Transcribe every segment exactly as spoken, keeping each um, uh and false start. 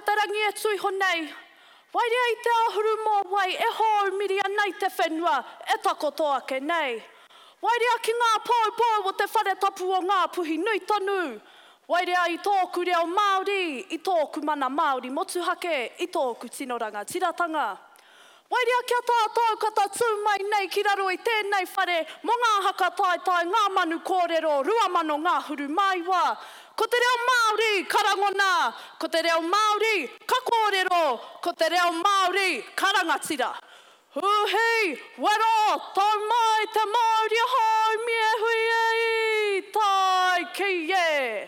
ko te rangi e tui honei. Wai rea i te ahuru mō wai e hō miri anei te whenua e takotoa ke nei. Wai rea ki ngā pōu pōu o te whare tapu o ngā puhi nui tonu. Wai rea i tōku reo Māori, i tōku mana Māori motuhake, i tōku tinoranga tiratanga. Wai rea kia tātou kata tū mai nei ki raro i tēnei whare, mo ngā haka tai tai, ngā manu kōrero, rua mano ngā huru maiwa. Ko te reo Māori, karangona. Ko te reo Māori, ka kōrero. Ko te reo Māori, karangatira. Huhi, wero, tau mai te Māori hoi, mie hui ei, tai ki e.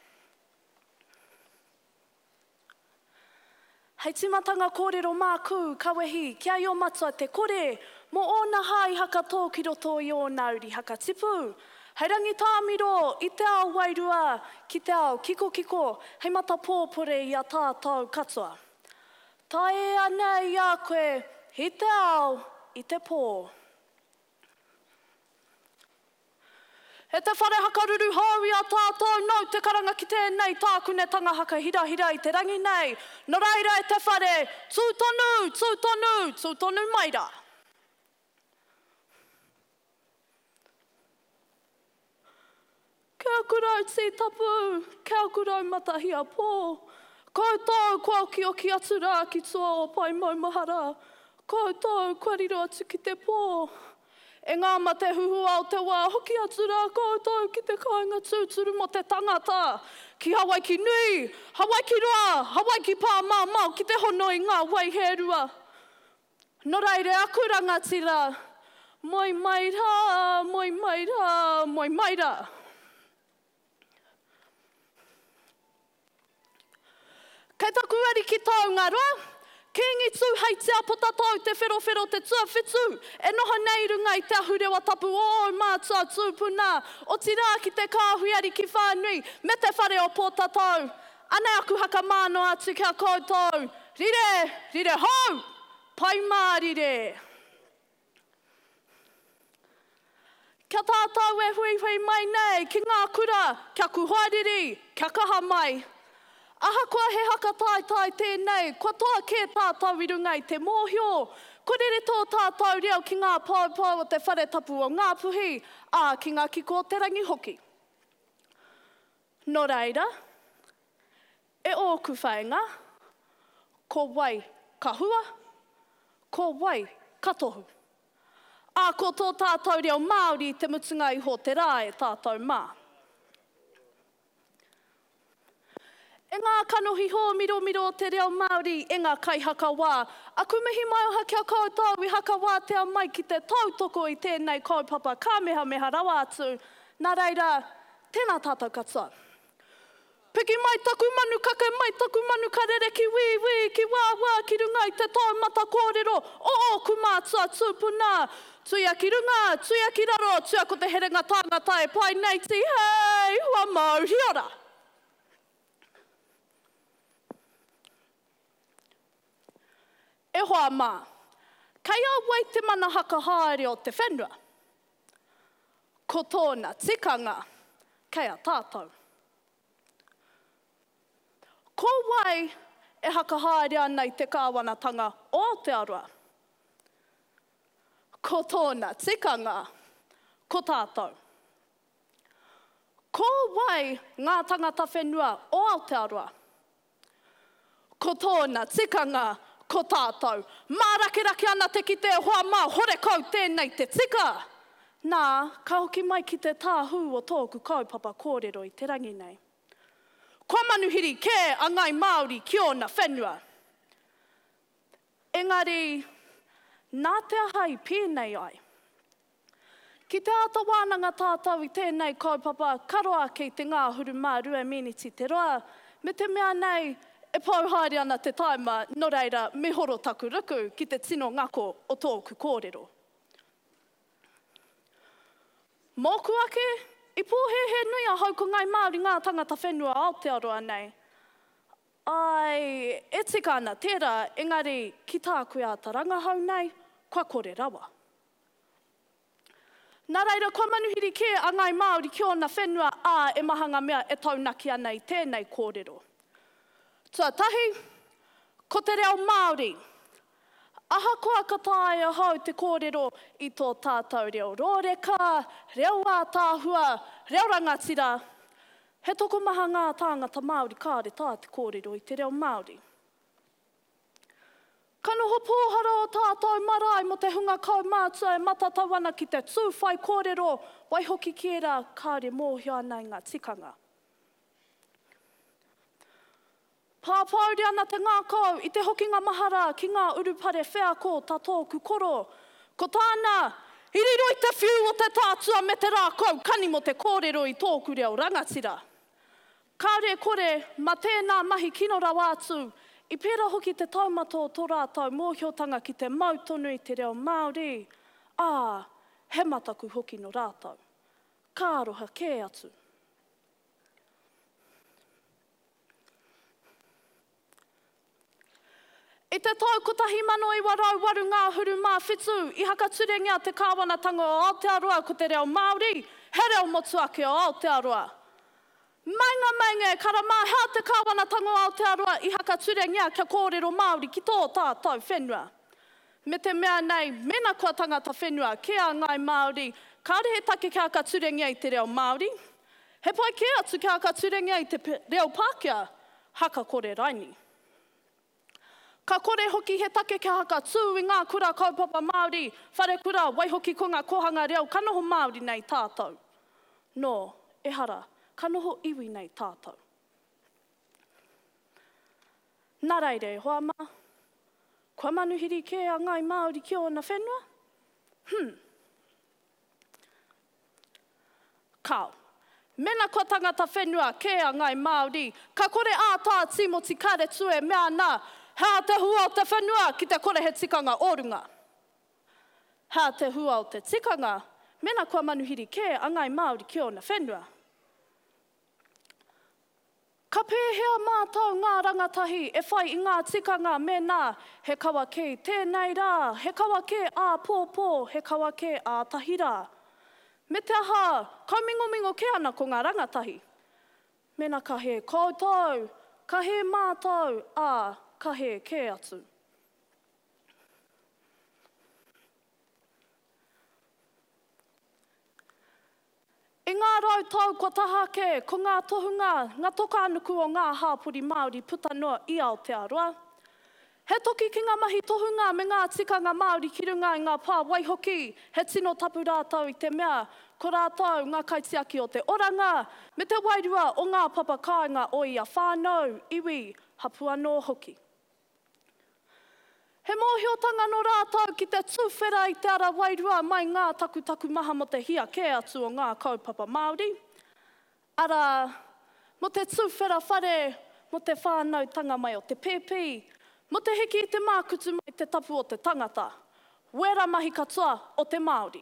Hei timatanga kōrero māku, kawehi, kia i o matua te kore, mo ōna hai haka tō ki roto i o nauri haka tipu. Hei rangi tāmiro, i te ao wairua, ki te ao kiko kiko, hei mata pōpore i a tātou katoa. Tae anei a koe, i te ao, i te pō. E te whare hakaruru hau i a tātou, nau te karanga ki tēnei, tākune tanga haka hira hira i te rangi nei. No reira e te whare, tūtonu, tūtonu, tūtonu maira. Kia kurau tī tapu, kia kurau matahia pō. Koutou kua ki o ki atu rā ki tua o pai maumahara. Koutou kua riro atu ki te pō. E ngā ma te huhua o te wā, hoki atu rā koutou ki te kāinga tūturu mo te tangata. Ki Hawaii ki nui, Hawaii ki roa, Hawaii ki pā mā mau, ki te hono i ngā wai he rua. No reire, aku rangatira. Moi maira, moi maira, moi maira. Kei taku ari ki taungaroa, ki ngi tū hei te apota tau te whero-whero te tua whitu, e noha nei runga i te ahurewa tapu o mātua tūpuna, o tira ki te kāhui ari ki whānui, me te whare o pōta tau. Anei aku haka māno atu kia koutou, rire, rire hau, pai mā rire. Kia tātou e hui hui mai nei, ki ngā kura, kia kuhairiri, kia kaha mai. Aha kua he haka tai tai tēnei, kua toa kē tātou i runga i te mōhio. Korere tō tātou reo ki ngā pāupau o te whare tapu o ngā puhi, ā ki ngā kiko o te rangi hoki. No reira, e ōku whaenga, ko wai kahua, ko wai katohu. Ā ko tō tātou reo Māori te mutunga iho te rā e tātou mā. E ngā kanohi hō miro miro te reo Māori, e ngā kai haka wā. Aku mihi mai o haki a koutou i haka wā te mai ki te tautoko i tēnei kaupapa, ka meha meha rawa atu. Nā reira, tēnā tātou katoa. Piki mai taku manu kake, mai taku manu karere ki wī wī, ki wā wā, ki runga i te taumata kōrero, o o ku mātua tūpuna. Tuia ki runga, tuia ki raro, tuia ko te herenga tāngata e pai nei ti, hei, hua mau hiora. E hoa mā, kei a wai te mana haka haere o te whenua. Ko tōna tikanga, kei a tātou. Ko wai e haka haere ana i te kāwanatanga o Aotearoa. Ko tōna tikanga, ko tātou. Ko wai ngā tangata whenua o Aotearoa. Ko tōna tikanga, ko tātou. Mārake-rake ana te ki te hoa mā, hore kau tēnei te tika. Nā, ka hoki mai ki te tāhu o tōku kaupapa kōrero i te rangi nei. Kua manuhiri kē a ngai Māori ki ona whenua. Engari, nā te ahai pēnei ai. Ki te ata wānanga tātou i tēnei kaupapa, karoa kei te ngā huru mā rua miniti te roa, me te mea nei, e pauhaere ana te taima, no reira, me horo taku ruku ki te tino ngako o tōku kōrero. Mōku ake, i pōhehe nui a hau ko ngai Māori ngā tangata whenua Aotearoa nei. Ai, e tika ana tērā, engari, ki tā koe a ta rangahau nei, kua kore rawa. Nā reira, kua manuhiri kē a ngai Māori ki ona whenua, ā, e mahanga mea e taunaki ana i tēnei kōrero. Tua tahi, Ko te reo Māori. Ahakoa ka tāia hau te kōrero i tō tātou reo rōreka, reo ātāhua, reo rangatira. He toko maha ngā tāngata Māori kāre tā te kōrero i te reo Māori. Ka noho pōhara o tātou marae mo te hunga kaumātua e matatawana ki te tūwhai kōrero, wai hoki kēra kāre mōhio ana i ngā tikanga. Pāpauri ana te ngā kau i te hoki ngā mahara ki ngā urupare whea ko tā tōku koro. Ko tāna, iriro i te whiu o te tātua me te rā kau, kani mo te kōrero i tōku reo rangatira. Kāre kore, ma tēnā mahi kino rau atu, i pēra hoki te taumato tō rātau mōhiotanga ki te mautonu i te reo Māori. Ā, he mataku hoki no rātau. Ka aroha kē atu. I te tau kotahi mano i warau waru ngā huru mā whitu, i haka turengia te kāwanatanga o Aotearoa ko te reo Māori, he reo motu ake o Aotearoa. Mainga mainga e kara mā hea te kāwanatanga o Aotearoa i haka turengia kia kōrero Māori ki tō tātou whenua. Me te mea nei, mena kua tangata whenua, kia ngai Māori, kāre he take kia haka turengia i te reo Māori. He pai kia atu kia haka turengia i te reo Pākehā, haka kore raini. Ka kore hoki he take kia haka tū i ngā kura kaupapa Māori, whare kura, wai hoki ko ngā kohanga reo, ka noho Māori nei tātou. Nō, ehara, ka noho iwi nei tātou. Nā reire, hoa mā, kua manuhiri kē a ngai Māori ki ona whenua? Hmm. Kau. Mena kua tangata whenua kē a ngai Māori, ka kore ātā Timoti kare tue mea nā, hea te hua o te whenua ki te kore he tikanga orunga. Hea te hua o te tikanga, mena kua manuhiri kē a ngai Māori ki ona whenua. Ka pēhea mātau ngā rangatahi e whai i ngā tikanga me nā, he kawa kē tēnei rā, he kawa kē ā pōpō, he kawa kē ā tahira. Me te aha, kaumingomingo ke ana ko ngā rangatahi. Mena ka he koutou, ka he mātau, ā, ka he kē atu. I ngā rautau kua tahake, ko ngā tohunga, ngā toka anuku o ngā hāpuri Māori puta noa i Aotearoa. He toki ki ngā mahi tohunga me ngā tikanga Māori ki runga i ngā pā waihoki, he tino tapu rātau i te mea, ko rātau ngā kaitiaki o te oranga, me te wairua o ngā papakainga o ia whānau, iwi, hapu anō hoki. He mōhiotanga no rātau ki te tūwhera i te ara wairua mai ngā takutaku maha mo te hia kē atu o ngā kaupapa Māori. Ara, mo te tūwhera whare, mo te whānau tanga mai o te pēpī, mo te hiki i te mākutu mai te tapu o te tangata, wera mahi katoa o te Māori.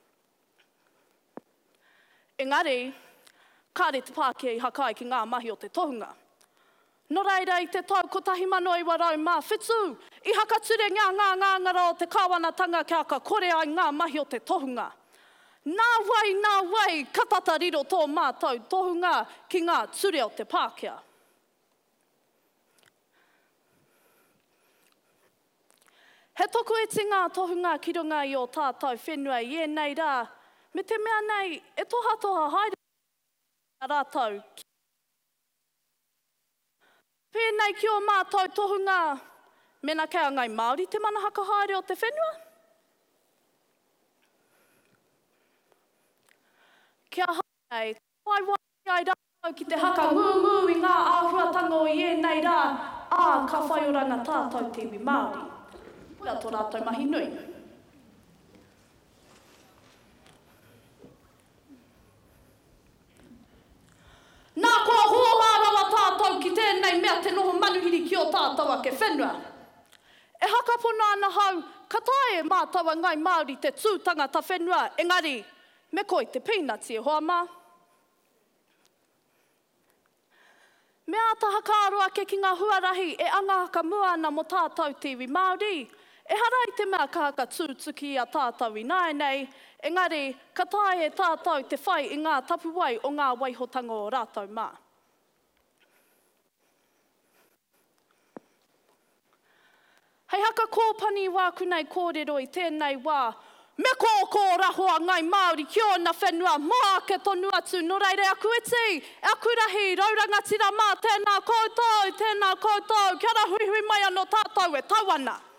Engari, kāre te Pākehā i hakai ki ngā mahi o te tohunga. No reira i te tau kotahi mano i warau mā whitu, i haka ture ngā ngā ngāngara o te kāwanatanga kia ka kore ai ngā mahi o te tohunga. Nā wai, nā wai, katata riro tō mātau tohunga ki ngā ture o te Pākehā. He toko eti ngā tohunga ki runga i o tātou whenua i e nei rā, me te mea nei, e toha toha haere rātau. Pēnei ki o mātou tohunga, mena kei ngai Māori te manahaka haere o te whenua. Kia haere, wai wai ai rātau ki te haka ngū i ngā āhuatanga o i e nei rā, ā, ka whai oranga tātou te iwi Māori. Pua tō rātou mahi nui. Nā kua hohārawa tātou ki tēnei mea te noho manuhiri ki o tātou ake whenua. E haka puna ana hau, ka tae mātaua ngai Māori te tūtanga ta whenua, engari, me koi te peanuts e hoa mā. Mea taha kāro ake ki ngā huarahi e angahaka mua ana mo tātou te iwi Māori, e hara i te mea ka haka tūtuki a tātou i naenei, engari, ka tae e tātou te whai i ngā tapuwai o ngā waihotanga o rātou mā. ka kōpani wāku nei kōrero i tēnei wā. Me ko ko rahoa ngai Māori ki ona whenua, moa ke tonu atu, no reire aku iti, aku rahi, raurangatira mā, tēnā koutou, tēnā koutou, kia ra hui hui mai anō tātou e tawana.